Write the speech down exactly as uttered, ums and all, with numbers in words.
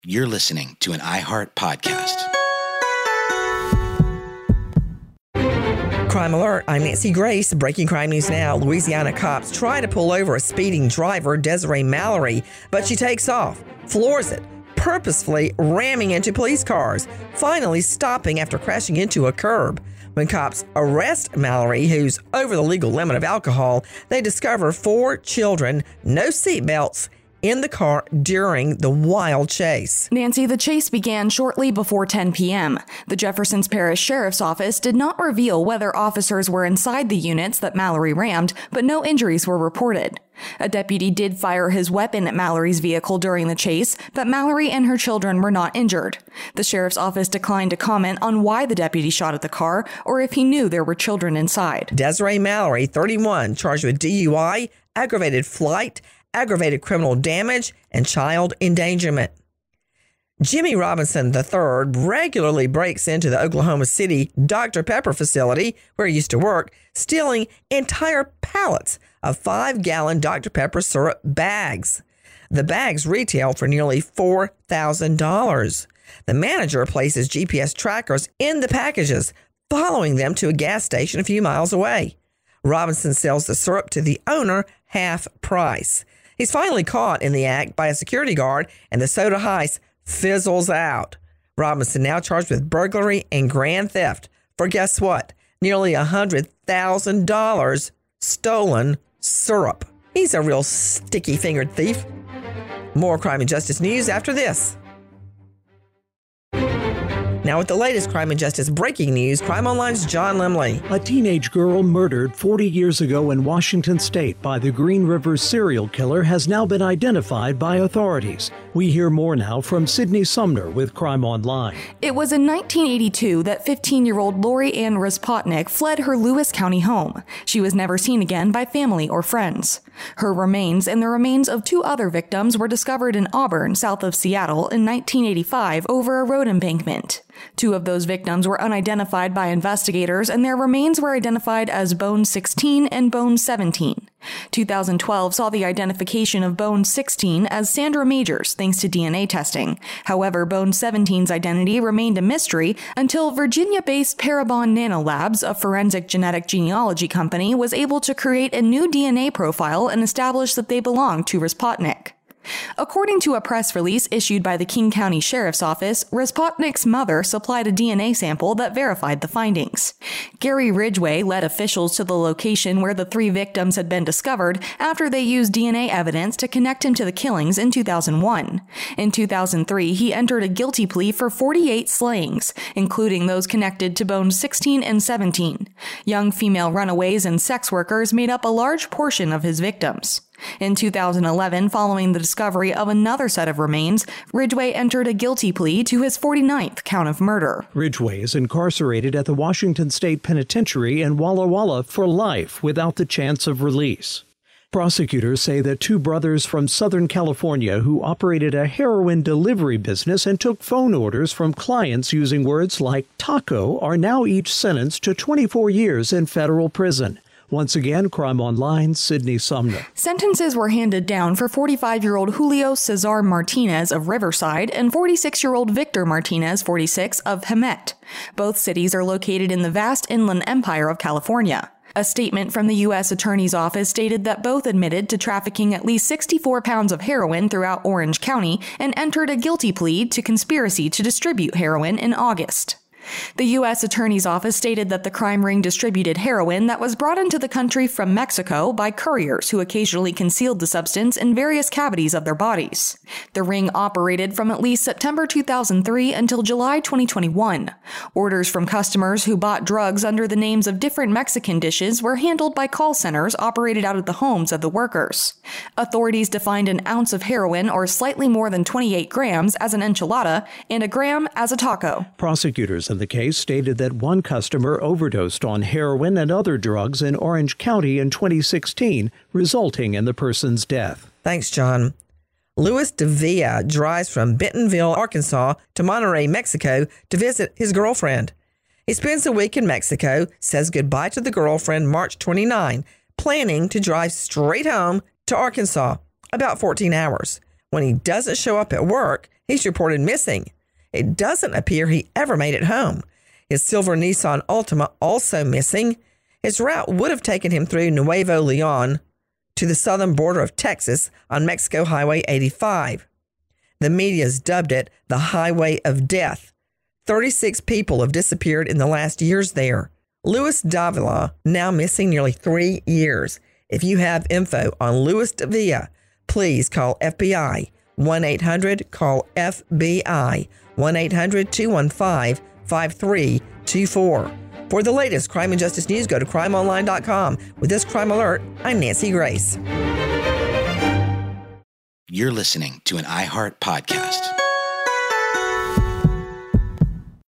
You're listening to an iHeart podcast. Crime Alert, I'm Nancy Grace. Breaking crime news now. Louisiana cops try to pull over a speeding driver, Desiree Mallory, but she takes off, floors it, purposefully ramming into police cars, finally stopping after crashing into a curb. When cops arrest Mallory, who's over the legal limit of alcohol, they discover four children, no seatbelts, in the car during the wild chase. Nancy, the chase began shortly before ten p.m. The Jeffersons Parish Sheriff's Office did not reveal whether officers were inside the units that Mallory rammed, but no injuries were reported. A deputy did fire his weapon at Mallory's vehicle during the chase, but Mallory and her children were not injured. The sheriff's office declined to comment on why the deputy shot at the car or if he knew there were children inside. Desiree Mallory, thirty-one, charged with D U I, aggravated flight, aggravated criminal damage, and child endangerment. Jimmy Robinson the third regularly breaks into the Oklahoma City Doctor Pepper facility, where he used to work, stealing entire pallets of five-gallon Doctor Pepper syrup bags. The bags retail for nearly four thousand dollars. The manager places G P S trackers in the packages, following them to a gas station a few miles away. Robinson sells the syrup to the owner half price. He's finally caught in the act by a security guard, and the soda heist fizzles out. Robinson now charged with burglary and grand theft for, guess what, nearly one hundred thousand dollars stolen syrup. He's a real sticky-fingered thief. More crime and justice news after this. Now with the latest crime and justice breaking news, Crime Online's John Limley. A teenage girl murdered forty years ago in Washington State by the Green River serial killer has now been identified by authorities. We hear more now from Sydney Sumner with Crime Online. It was in nineteen eighty-two that fifteen-year-old Lori Ann Rispotnik fled her Lewis County home. She was never seen again by family or friends. Her remains and the remains of two other victims were discovered in Auburn, south of Seattle, in nineteen eighty-five over a road embankment. Two of those victims were unidentified by investigators, and their remains were identified as Bone sixteen and Bone seventeen. two thousand twelve saw the identification of Bone sixteen as Sandra Majors, thanks to D N A testing. However, Bone seventeen's identity remained a mystery until Virginia-based Parabon Nanolabs, a forensic genetic genealogy company, was able to create a new D N A profile and establish that they belonged to Rispotnik. According to a press release issued by the King County Sheriff's Office, Rispotnik's mother supplied a D N A sample that verified the findings. Gary Ridgway led officials to the location where the three victims had been discovered after they used D N A evidence to connect him to the killings in two thousand one. In two thousand three, he entered a guilty plea for forty-eight slayings, including those connected to Bones sixteen and seventeen. Young female runaways and sex workers made up a large portion of his victims. In two thousand eleven, following the discovery of another set of remains, Ridgway entered a guilty plea to his forty-ninth count of murder. Ridgway is incarcerated at the Washington State Penitentiary in Walla Walla for life without the chance of release. Prosecutors say that two brothers from Southern California who operated a heroin delivery business and took phone orders from clients using words like taco are now each sentenced to twenty-four years in federal prison. Once again, Crime Online, Sydney Sumner. Sentences were handed down for forty-five-year-old Julio Cesar Martinez of Riverside and forty-six-year-old Victor Martinez, forty-six, of Hemet. Both cities are located in the vast inland empire of California. A statement from the U S Attorney's Office stated that both admitted to trafficking at least sixty-four pounds of heroin throughout Orange County and entered a guilty plea to conspiracy to distribute heroin in August. The U S Attorney's Office stated that the crime ring distributed heroin that was brought into the country from Mexico by couriers who occasionally concealed the substance in various cavities of their bodies. The ring operated from at least September two thousand three until July twenty twenty-one. Orders from customers who bought drugs under the names of different Mexican dishes were handled by call centers operated out of the homes of the workers. Authorities defined an ounce of heroin, or slightly more than twenty-eight grams, as an enchilada and a gram as a taco. Prosecutors in the case stated that one customer overdosed on heroin and other drugs in Orange County in twenty sixteen, resulting in the person's death. Thanks, John. Luis de Villa drives from Bentonville, Arkansas to Monterrey, Mexico to visit his girlfriend. He spends a week in Mexico, says goodbye to the girlfriend March twenty-ninth, planning to drive straight home to Arkansas, about fourteen hours. When he doesn't show up at work, He's reported missing. It doesn't appear he ever made it home. His silver Nissan Altima also missing. His route would have taken him through Nuevo Leon to the southern border of Texas on Mexico Highway eighty-five. The media's dubbed it the Highway of Death. thirty-six people have disappeared in the last years there. Luis Davila now missing nearly three years. If you have info on Luis Davila, please call F B I. one eight hundred call F B I. one eight hundred two one five five three two four. For the latest crime and justice news, go to crime online dot com. With this crime alert, I'm Nancy Grace. You're listening to an iHeart podcast.